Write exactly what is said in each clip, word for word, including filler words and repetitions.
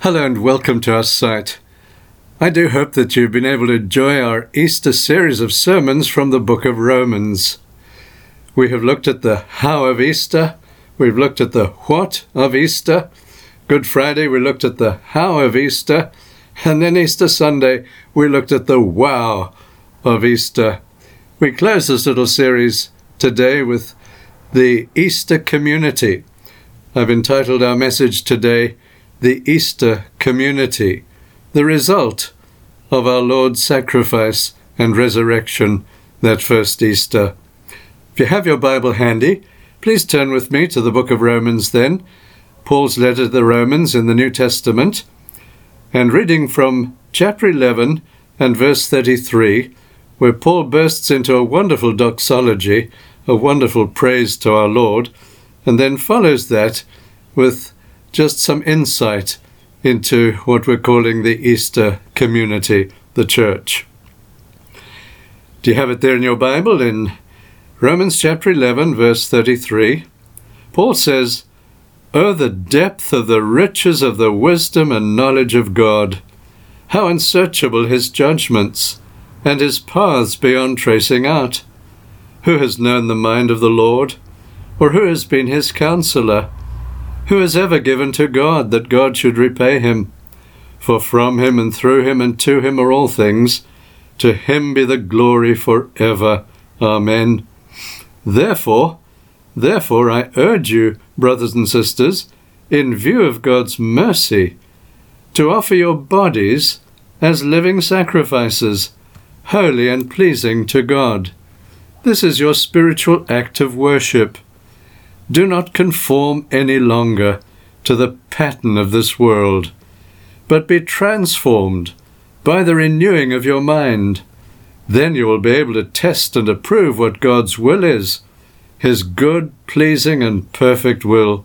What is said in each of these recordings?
Hello and welcome to our site. I do hope that you've been able to enjoy our Easter series of sermons from the book of Romans. We have looked at the how of Easter, we've looked at the what of Easter. Good Friday we looked at the how of Easter, and then Easter Sunday we looked at the wow of Easter. We close this little series today with the Easter community. I've entitled our message today, The Easter Community, the result of our Lord's sacrifice and resurrection that first Easter. If you have your Bible handy, please turn with me to the book of Romans then, Paul's letter to the Romans in the New Testament, and reading from chapter eleven and verse thirty-three, where Paul bursts into a wonderful doxology, a wonderful praise to our Lord, and then follows that with just some insight into what we're calling the Easter community, the church. Do you have it there in your Bible? In Romans chapter eleven, verse thirty-three, Paul says, "Oh, the depth of the riches of the wisdom and knowledge of God! How unsearchable his judgments, and his paths beyond tracing out! Who has known the mind of the Lord? Or who has been his counselor? Who has ever given to God that God should repay him? For from him and through him and to him are all things. To him be the glory for ever. Amen. Therefore, therefore I urge you, brothers and sisters, in view of God's mercy, to offer your bodies as living sacrifices, holy and pleasing to God. This is your spiritual act of worship. Do not conform any longer to the pattern of this world, but be transformed by the renewing of your mind. Then you will be able to test and approve what God's will is, his good, pleasing, and perfect will.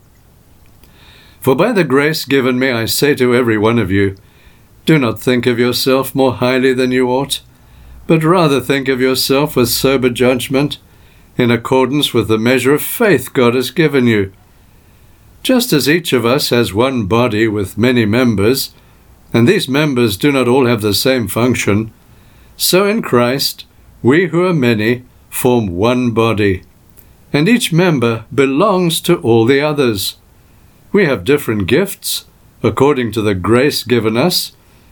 For by the grace given me I say to every one of you, do not think of yourself more highly than you ought, but rather think of yourself with sober judgment, in accordance with the measure of faith God has given you. Just as each of us has one body with many members, and these members do not all have the same function, so in Christ we who are many form one body, and each member belongs to all the others. We have different gifts according to the grace given us.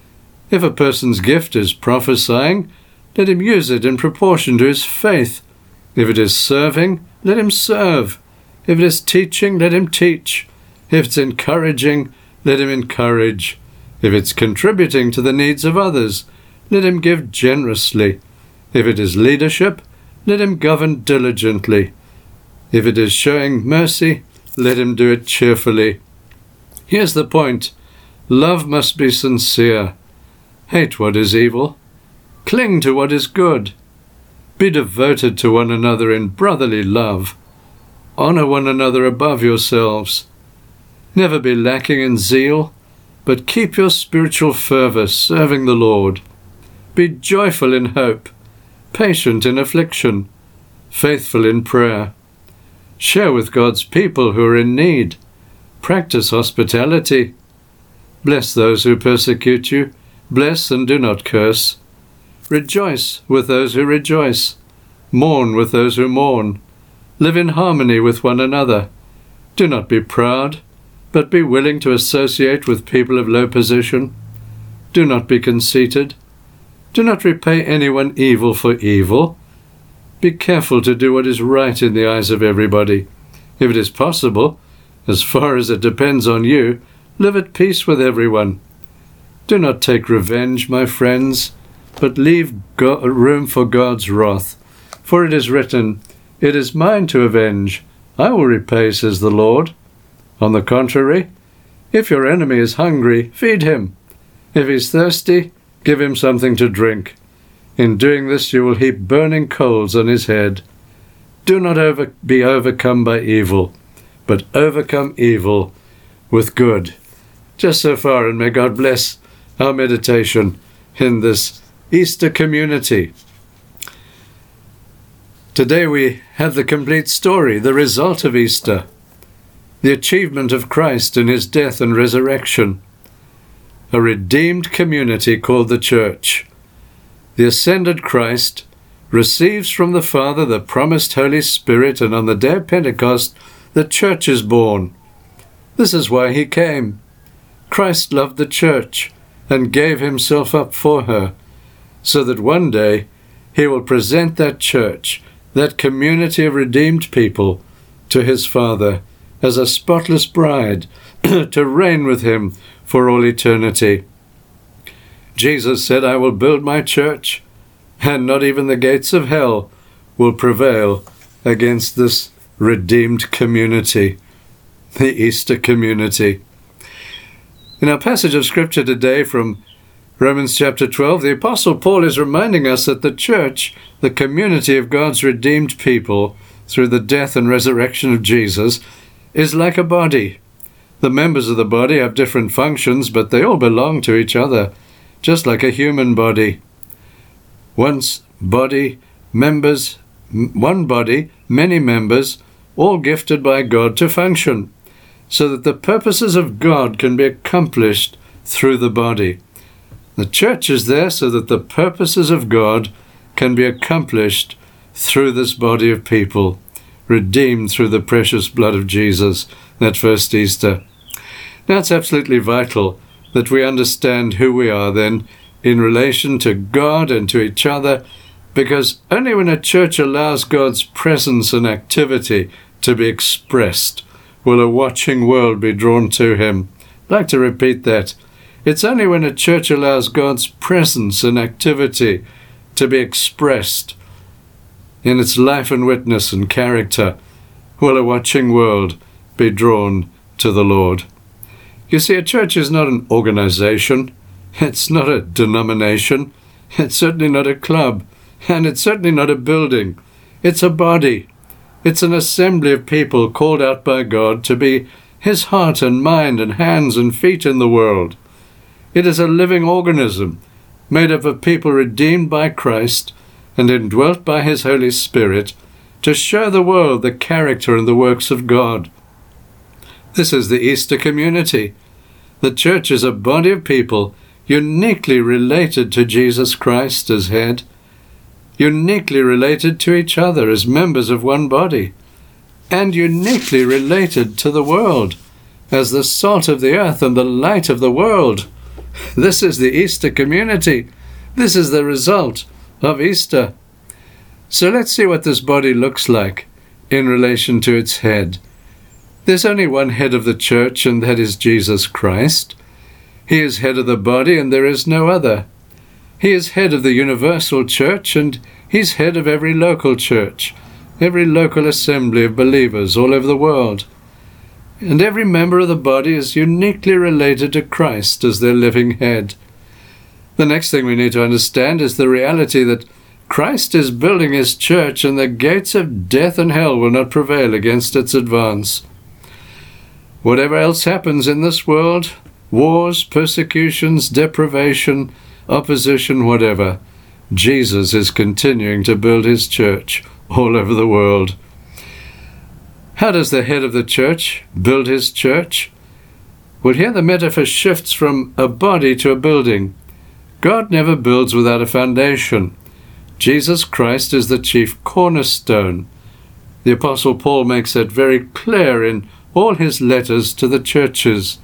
If a person's gift is prophesying, let him use it in proportion to his faith. If it is serving, let him serve. If it is teaching, let him teach. If it's encouraging, let him encourage. If it's contributing to the needs of others, let him give generously. If it is leadership, let him govern diligently. If it is showing mercy, let him do it cheerfully. Here's the point. Love must be sincere. Hate what is evil. Cling to what is good. Be devoted to one another in brotherly love. Honor one another above yourselves. Never be lacking in zeal, but keep your spiritual fervor serving the Lord. Be joyful in hope, patient in affliction, faithful in prayer. Share with God's people who are in need. Practice hospitality. Bless those who persecute you. Bless and do not curse. Rejoice with those who rejoice. Mourn with those who mourn. Live in harmony with one another. Do not be proud, but be willing to associate with people of low position. Do not be conceited. Do not repay anyone evil for evil. Be careful to do what is right in the eyes of everybody. If it is possible, as far as it depends on you, live at peace with everyone. Do not take revenge, my friends, but leave God, room for God's wrath. For it is written, "It is mine to avenge. I will repay, says the Lord." On the contrary, if your enemy is hungry, feed him. If he is thirsty, give him something to drink. In doing this you will heap burning coals on his head. Do not over, be overcome by evil, but overcome evil with good. Just so far, and may God bless our meditation in this Easter community. Today we have the complete story, the result of Easter, the achievement of Christ in his death and resurrection. a redeemed community called the church. The ascended Christ receives from the Father the promised Holy Spirit, and on the day of Pentecost, the church is born. This is why he came. Christ loved the church and gave himself up for her, so that one day he will present that church, that community of redeemed people, to his Father as a spotless bride to reign with him for all eternity. Jesus said, "I will build my church, and not even the gates of hell will prevail against this redeemed community," the Easter community. In our passage of Scripture today from Romans chapter twelve, the Apostle Paul is reminding us that the church, the community of God's redeemed people, through the death and resurrection of Jesus, is like a body. The members of the body have different functions, but they all belong to each other, just like a human body. Once body, members, one body, many members, all gifted by God to function, so that the purposes of God can be accomplished through the body. The church is there so that the purposes of God can be accomplished through this body of people, redeemed through the precious blood of Jesus, that first Easter. Now it's absolutely vital that we understand who we are then in relation to God and to each other, because only when a church allows God's presence and activity to be expressed will a watching world be drawn to him. I'd like to repeat that. It's only when a church allows God's presence and activity to be expressed in its life and witness and character will a watching world be drawn to the Lord. You see, a church is not an organization. It's not a denomination. It's certainly not a club. And it's certainly not a building. It's a body. It's an assembly of people called out by God to be his heart and mind and hands and feet in the world. It is a living organism made up of people redeemed by Christ and indwelt by his Holy Spirit to show the world the character and the works of God. This is the Easter community. The church is a body of people uniquely related to Jesus Christ as head, uniquely related to each other as members of one body, and uniquely related to the world as the salt of the earth and the light of the world. This is the Easter community. This is the result of Easter. So let's see what this body looks like in relation to its head. There's only one head of the church, and that is Jesus Christ. He is head of the body, and there is no other. He is head of the universal church, and he's head of every local church, every local assembly of believers all over the world. And every member of the body is uniquely related to Christ as their living head. The next thing we need to understand is the reality that Christ is building his church, and the gates of death and hell will not prevail against its advance. Whatever else happens in this world, wars, persecutions, deprivation, opposition, whatever, Jesus is continuing to build his church all over the world. How does the head of the church build his church? Well, here the metaphor shifts from a body to a building. God never builds without a foundation. Jesus Christ is the chief cornerstone. The Apostle Paul makes that very clear in all his letters to the churches.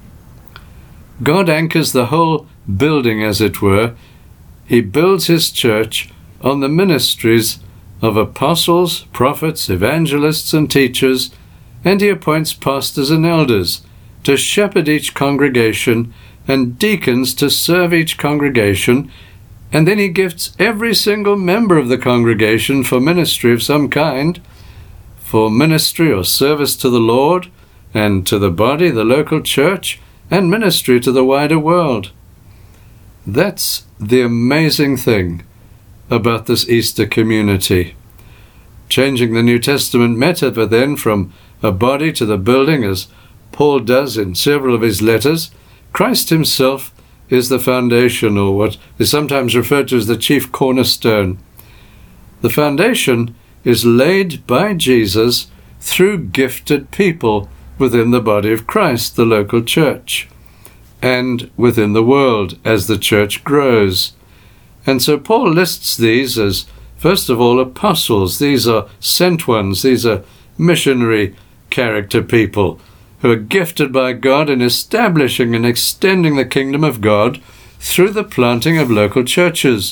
God anchors the whole building, as it were. He builds his church on the ministries of apostles, prophets, evangelists, and teachers, and he appoints pastors and elders to shepherd each congregation and deacons to serve each congregation, and then he gifts every single member of the congregation for ministry of some kind, for ministry or service to the Lord and to the body, the local church, and ministry to the wider world. That's the amazing thing about this Easter community. Changing the New Testament metaphor then from a body to the building, as Paul does in several of his letters, Christ himself is the foundation, or what is sometimes referred to as the chief cornerstone. The foundation is laid by Jesus through gifted people within the body of Christ, the local church. and within the world as the church grows. And so Paul lists these as, first of all, apostles. These are sent ones. These are missionary character people who are gifted by God in establishing and extending the kingdom of God through the planting of local churches.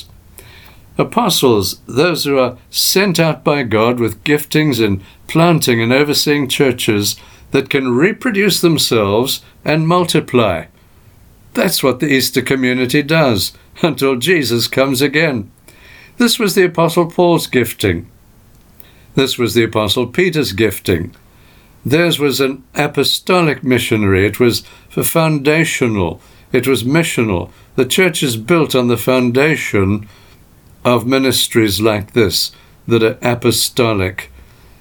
Apostles, those who are sent out by God with giftings in planting and overseeing churches that can reproduce themselves and multiply. That's what the Easter community does until Jesus comes again. This was the Apostle Paul's gifting. This was the Apostle Peter's gifting. Theirs was an apostolic missionary. It was for foundational. It was missional. The church is built on the foundation of ministries like this that are apostolic.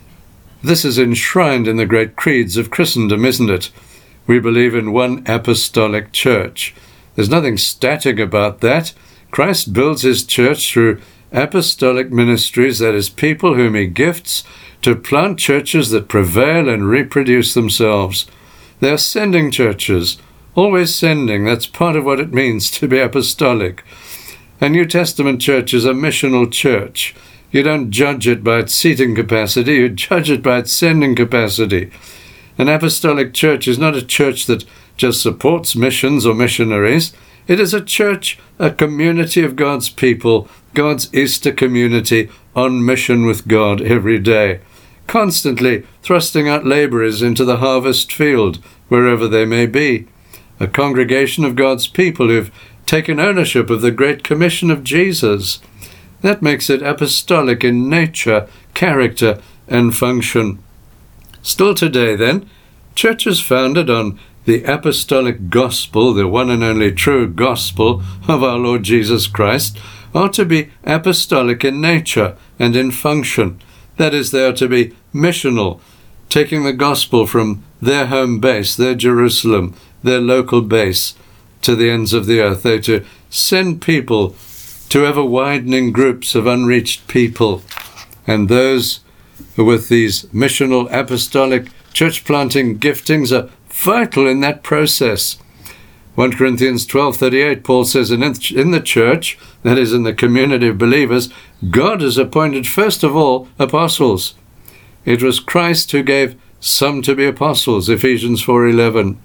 This is enshrined in the great creeds of Christendom, isn't it? We believe in one apostolic church. There's nothing static about that. Christ builds his church through apostolic ministries, that is, people whom he gifts to plant churches that prevail and reproduce themselves. They are sending churches, always sending. That's part of what it means to be apostolic. A New Testament church is a missional church. You don't judge it by its seating capacity, you judge it by its sending capacity. An apostolic church is not a church that just supports missions or missionaries. It is a church, a community of God's people, God's Easter community on mission with God every day, constantly thrusting out laborers into the harvest field, wherever they may be. A congregation of God's people who've taken ownership of the Great Commission of Jesus. That makes it apostolic in nature, character, and function. Still today, then, churches founded on the apostolic gospel, the one and only true gospel of our Lord Jesus Christ, are to be apostolic in nature and in function. That is, they are to be missional, taking the gospel from their home base, their Jerusalem, their local base, to the ends of the earth. They're to send people to ever-widening groups of unreached people. And those with these missional, apostolic, church-planting giftings are vital in that process. First Corinthians twelve thirty-eight, Paul says, in the church, that is, in the community of believers, God has appointed first of all apostles. It was Christ who gave some to be apostles, Ephesians four eleven.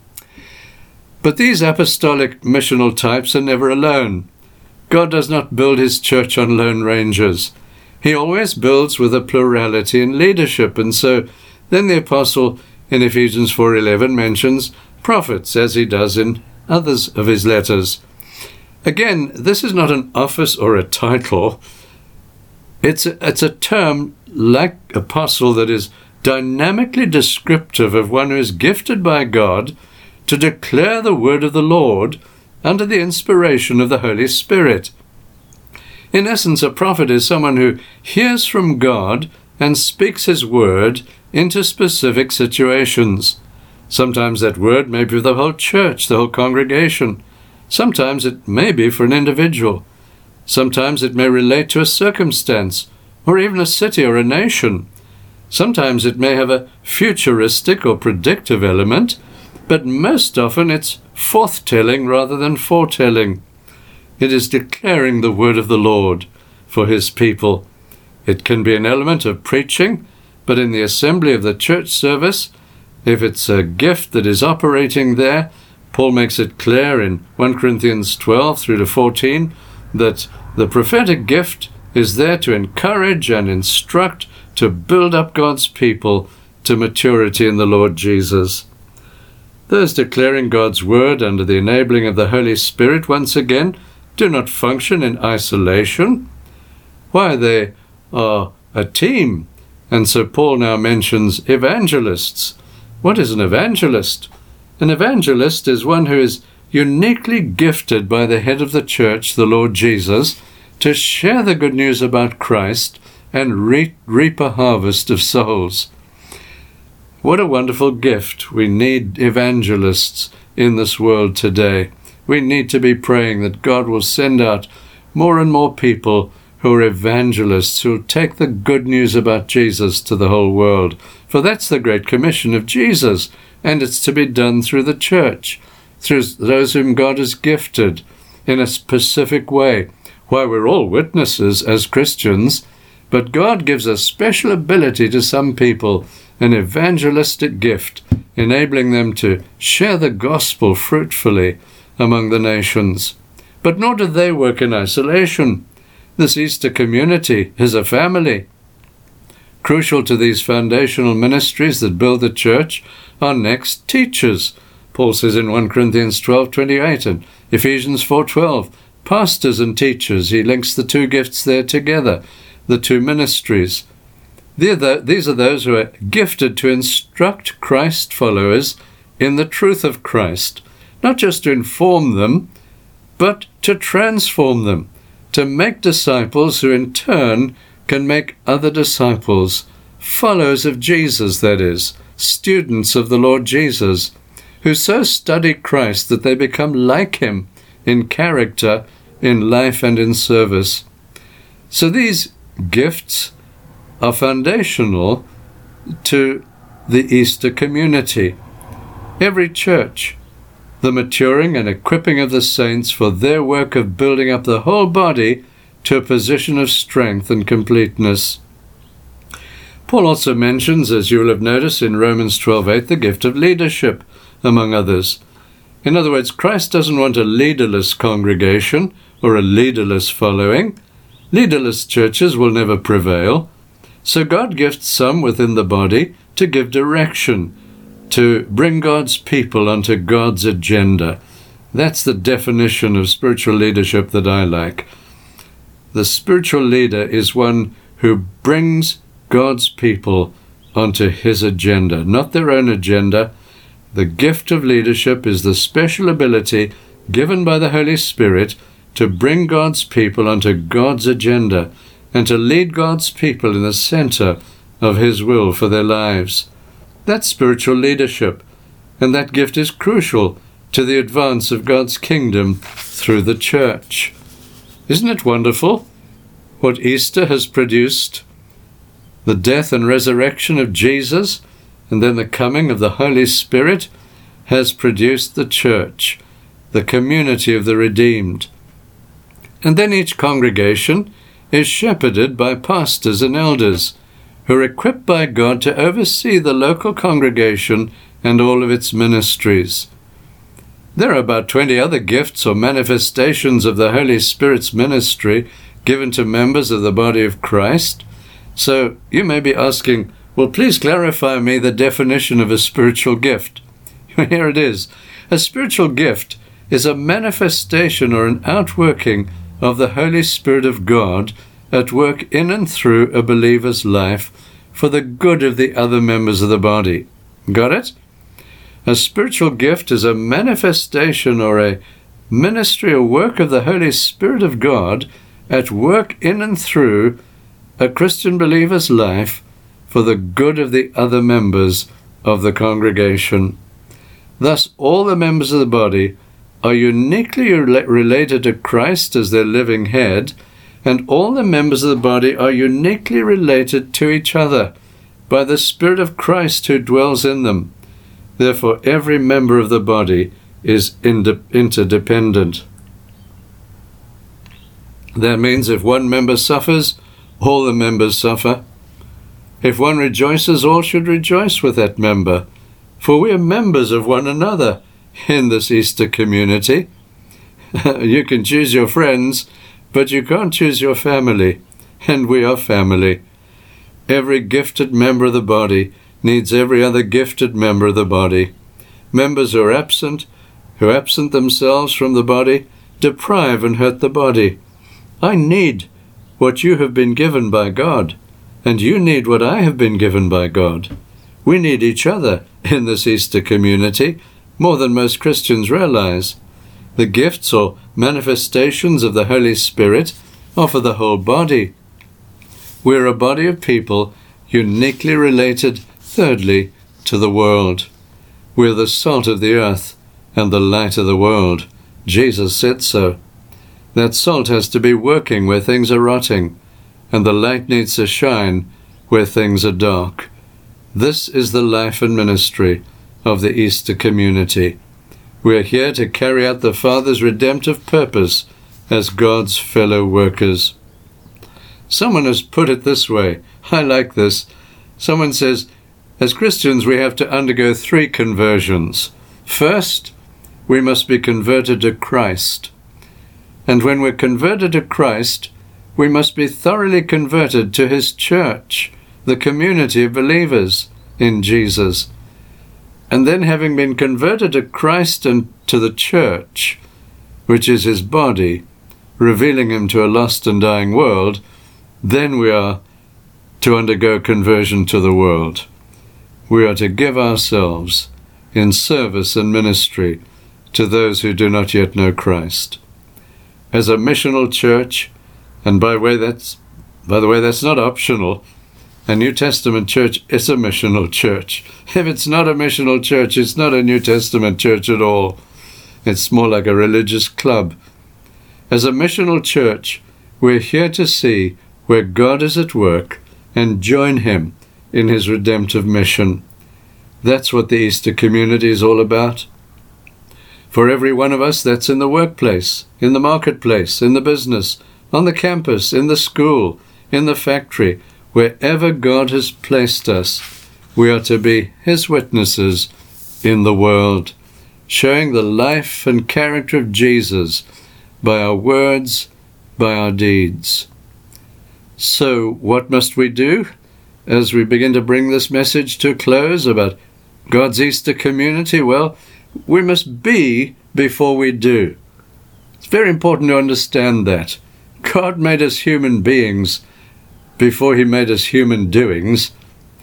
But these apostolic missional types are never alone. God does not build his church on lone rangers. He always builds with a plurality in leadership, and so then the apostle in Ephesians four eleven mentions prophets, as he does in others of his letters. Again, this is not an office or a title. It's a, it's a term like apostle that is dynamically descriptive of one who is gifted by God to declare the word of the Lord under the inspiration of the Holy Spirit. In essence, a prophet is someone who hears from God and speaks his word into specific situations. Sometimes that word may be for the whole church, the whole congregation. Sometimes it may be for an individual. Sometimes it may relate to a circumstance, or even a city or a nation. Sometimes it may have a futuristic or predictive element, but most often it's forthtelling rather than foretelling. It is declaring the word of the Lord for his people. It can be an element of preaching, but in the assembly of the church service, if it's a gift that is operating there, Paul makes it clear in First Corinthians twelve through to fourteen that the prophetic gift is there to encourage and instruct, to build up God's people to maturity in the Lord Jesus. Those declaring God's word under the enabling of the Holy Spirit, once again, do not function in isolation. Why, they are a team. And so Paul now mentions evangelists. What is an evangelist? An evangelist is one who is uniquely gifted by the head of the church, the Lord Jesus, to share the good news about Christ and re- reap a harvest of souls. What a wonderful gift. We need evangelists in this world today. We need to be praying that God will send out more and more people who are evangelists, who will take the good news about Jesus to the whole world. For that's the Great Commission of Jesus, and it's to be done through the church, through those whom God has gifted in a specific way. Why, we're all witnesses as Christians, but God gives a special ability to some people, an evangelistic gift, enabling them to share the gospel fruitfully among the nations. But nor do they work in isolation. This Easter community is a family. Crucial to these foundational ministries that build the church are next teachers. Paul says in First Corinthians twelve twenty-eight and Ephesians four twelve, pastors and teachers. He links the two gifts there together, the two ministries. These are those who are gifted to instruct Christ followers in the truth of Christ, not just to inform them, but to transform them, to make disciples who in turn can make other disciples, followers of Jesus, that is, students of the Lord Jesus, who so study Christ that they become like him in character, in life, and in service. So these gifts are foundational to the Easter community. Every church, the maturing and equipping of the saints for their work of building up the whole body to a position of strength and completeness. Paul also mentions, as you will have noticed in Romans twelve eight, the gift of leadership, among others. In other words, Christ doesn't want a leaderless congregation or a leaderless following. Leaderless churches will never prevail. So God gifts some within the body to give direction, to bring God's people onto God's agenda. That's the definition of spiritual leadership that I like. The spiritual leader is one who brings God's people onto his agenda, not their own agenda. The gift of leadership is the special ability given by the Holy Spirit to bring God's people onto God's agenda and to lead God's people in the center of his will for their lives. That's spiritual leadership, and that gift is crucial to the advance of God's kingdom through the church. Isn't it wonderful what Easter has produced? The death and resurrection of Jesus, and then the coming of the Holy Spirit, has produced the church, the community of the redeemed. And then each congregation is shepherded by pastors and elders, who are equipped by God to oversee the local congregation and all of its ministries. There are about twenty other gifts or manifestations of the Holy Spirit's ministry given to members of the body of Christ. So you may be asking, well, please clarify me the definition of a spiritual gift. Here it is. A spiritual gift is a manifestation or an outworking of the Holy Spirit of God at work in and through a believer's life for the good of the other members of the body. Got it? A spiritual gift is a manifestation or a ministry or work of the Holy Spirit of God at work in and through a Christian believer's life for the good of the other members of the congregation. Thus, all the members of the body are uniquely rela- related to Christ as their living head, and all the members of the body are uniquely related to each other by the Spirit of Christ who dwells in them. Therefore, every member of the body is ind- interdependent. That means if one member suffers, all the members suffer. If one rejoices, all should rejoice with that member, for we are members of one another in this Easter community. You can choose your friends, but you can't choose your family, and we are family. Every gifted member of the body needs every other gifted member of the body. Members who are absent, who absent themselves from the body, deprive and hurt the body. I need what you have been given by God, and you need what I have been given by God. We need each other in this Easter community more than most Christians realize. The gifts or manifestations of the Holy Spirit are for the whole body. We're a body of people uniquely related, thirdly, to the world. We're the salt of the earth and the light of the world. Jesus said so. That salt has to be working where things are rotting, and the light needs to shine where things are dark. This is the life and ministry of the Easter community. We are here to carry out the Father's redemptive purpose as God's fellow workers. Someone has put it this way. I like this. Someone says, as Christians, we have to undergo three conversions. First, we must be converted to Christ. And when we're converted to Christ, we must be thoroughly converted to his church, the community of believers in Jesus. And then, having been converted to Christ and to the church, which is his body, revealing him to a lost and dying world, then we are to undergo conversion to the world. We are to give ourselves in service and ministry to those who do not yet know Christ. As a missional church, and by the way, that's, by the way, that's not optional. A New Testament church is a missional church. If it's not a missional church, it's not a New Testament church at all. It's more like a religious club. As a missional church, we're here to see where God is at work and join him in his redemptive mission. That's what the Easter community is all about. For every one of us, that's in the workplace, in the marketplace, in the business, on the campus, in the school, in the factory, wherever God has placed us, we are to be his witnesses in the world, showing the life and character of Jesus by our words, by our deeds. So what must we do as we begin to bring this message to a close about God's Easter community? Well, we must be before we do. It's very important to understand that. God made us human beings before he made us human doings.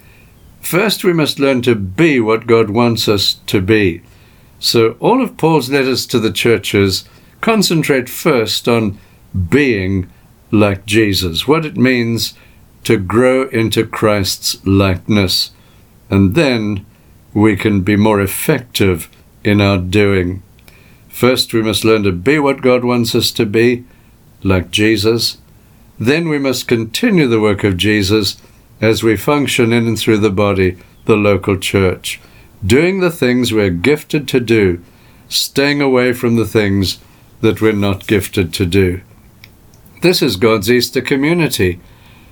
First, we must learn to be what God wants us to be. So all of Paul's letters to the churches concentrate first on being like Jesus, what it means to grow into Christ's likeness. And then we can be more effective in our doing. First, we must learn to be what God wants us to be, like Jesus. Then we must continue the work of Jesus as we function in and through the body, the local church, doing the things we're gifted to do, staying away from the things that we're not gifted to do. This is God's Easter community.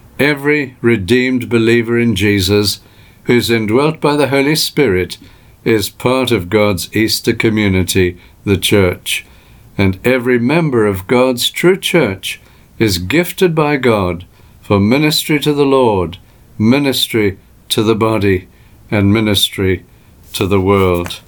Every redeemed believer in Jesus who's indwelt by the Holy Spirit is part of God's Easter community, the church. And every member of God's true church is gifted by God for ministry to the Lord, ministry to the body, and ministry to the world.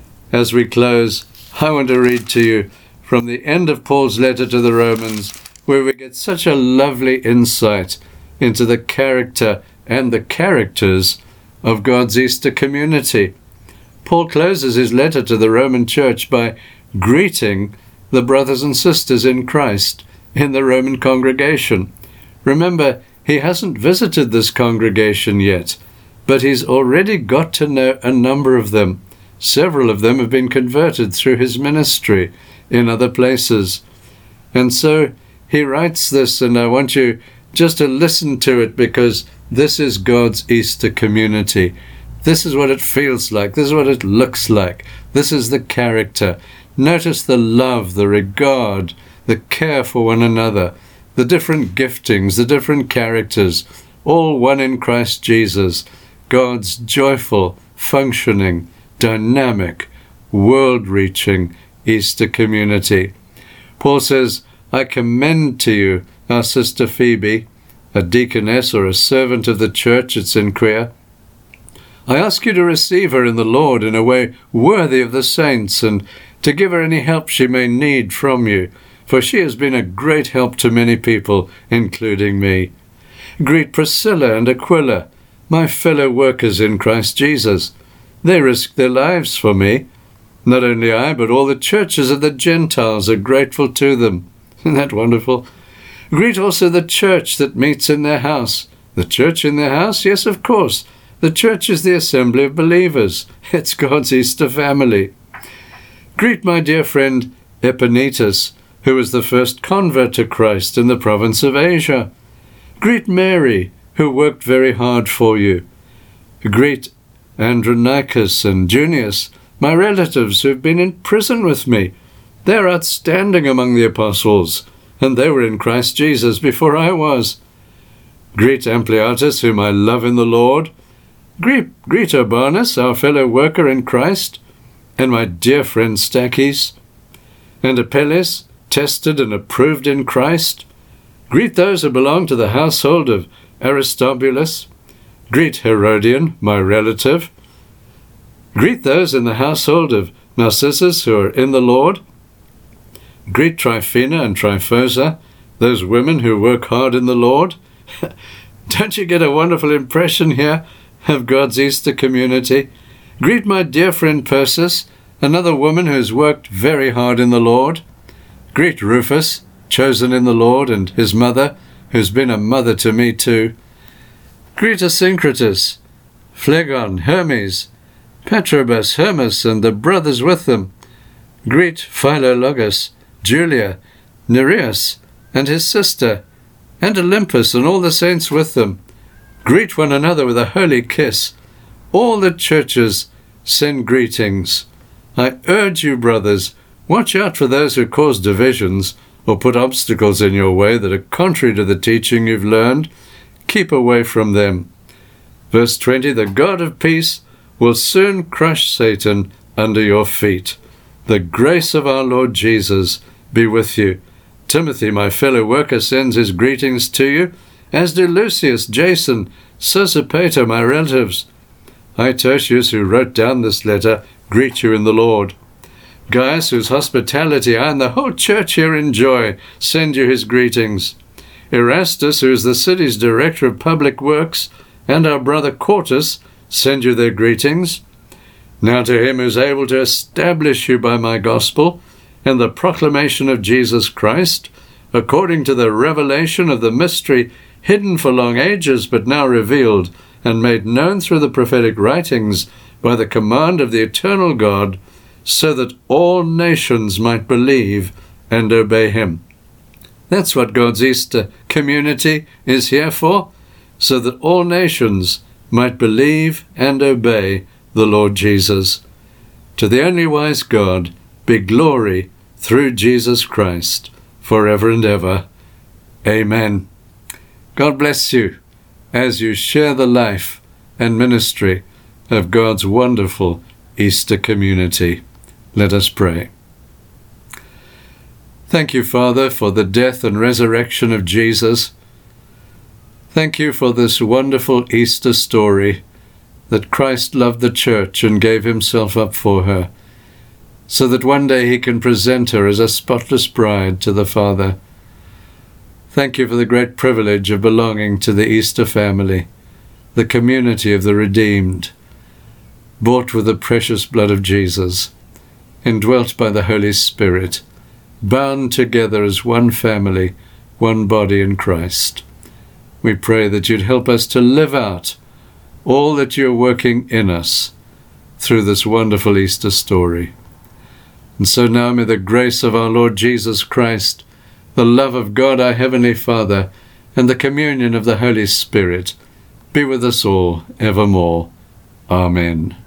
As we close, I want to read to you from the end of Paul's letter to the Romans, where we get such a lovely insight into the character and the characters of God's Easter community. Paul closes his letter to the Roman church by greeting the brothers and sisters in Christ in the Roman congregation. Remember, he hasn't visited this congregation yet, but he's already got to know a number of them. Several of them have been converted through his ministry in other places. And so he writes this, and I want you just to listen to it, because this is God's Easter community. This is what it feels like. This is what it looks like. This is the character. Notice the love, the regard, the care for one another, the different giftings, the different characters, all one in Christ Jesus. God's joyful, functioning, dynamic, world-reaching Easter community. Paul says, I commend to you our sister Phoebe, a deaconess or a servant of the church at Cenchrea. I ask you to receive her in the Lord in a way worthy of the saints, and to give her any help she may need from you, for she has been a great help to many people, including me. Greet Priscilla and Aquila, my fellow workers in Christ Jesus. They risked their lives for me. Not only I, but all the churches of the Gentiles are grateful to them. Isn't that wonderful? Greet also the church that meets in their house. The church in their house? Yes, of course. The church is the assembly of believers. It's God's Easter family. Greet my dear friend Epanetus, who was the first convert to Christ in the province of Asia. Greet Mary, who worked very hard for you. Greet Andronicus and Junius, my relatives who've been in prison with me. They're outstanding among the apostles, and they were in Christ Jesus before I was. Greet Ampliatus, whom I love in the Lord. Greet, greet Urbanus, our fellow worker in Christ, and my dear friend Stachys, and Apelles, tested and approved in Christ. Greet those who belong to the household of Aristobulus. Greet Herodion, my relative. Greet those in the household of Narcissus who are in the Lord. Greet Tryphena and Tryphosa, those women who work hard in the Lord. Don't you get a wonderful impression here of God's Easter community? Greet my dear friend Persis, another woman who has worked very hard in the Lord. Greet Rufus, chosen in the Lord, and his mother, who's been a mother to me too. Greet Asyncritus, Phlegon, Hermes, Petrobus, Hermas, and the brothers with them. Greet Philologus, Julia, Nereus, and his sister, and Olympus, and all the saints with them. Greet one another with a holy kiss. All the churches send greetings. I urge you, brothers, watch out for those who cause divisions or put obstacles in your way that are contrary to the teaching you've learned. Keep away from them. Verse twenty, the God of peace will soon crush Satan under your feet. The grace of our Lord Jesus be with you. Timothy, my fellow worker, sends his greetings to you, as do Lucius, Jason, Sosipater, my relatives. I, Tertius, who wrote down this letter, greet you in the Lord. Gaius, whose hospitality I and the whole church here enjoy, send you his greetings. Erastus, who is the city's director of public works, and our brother Quartus, send you their greetings. Now to him who is able to establish you by my gospel and the proclamation of Jesus Christ, according to the revelation of the mystery hidden for long ages, but now revealed and made known through the prophetic writings by the command of the eternal God, so that all nations might believe and obey him. That's what God's Easter community is here for, so that all nations might believe and obey the Lord Jesus. To the only wise God be glory through Jesus Christ, forever and ever. Amen. God bless you as you share the life and ministry of God's wonderful Easter community. Let us pray. Thank you, Father, for the death and resurrection of Jesus. Thank you for this wonderful Easter story that Christ loved the church and gave himself up for her, so that one day he can present her as a spotless bride to the Father. Thank you for the great privilege of belonging to the Easter family, the community of the redeemed, bought with the precious blood of Jesus, indwelt by the Holy Spirit, bound together as one family, one body in Christ. We pray that you'd help us to live out all that you're working in us through this wonderful Easter story. And so now may the grace of our Lord Jesus Christ, the love of God our Heavenly Father, and the communion of the Holy Spirit be with us all evermore. Amen.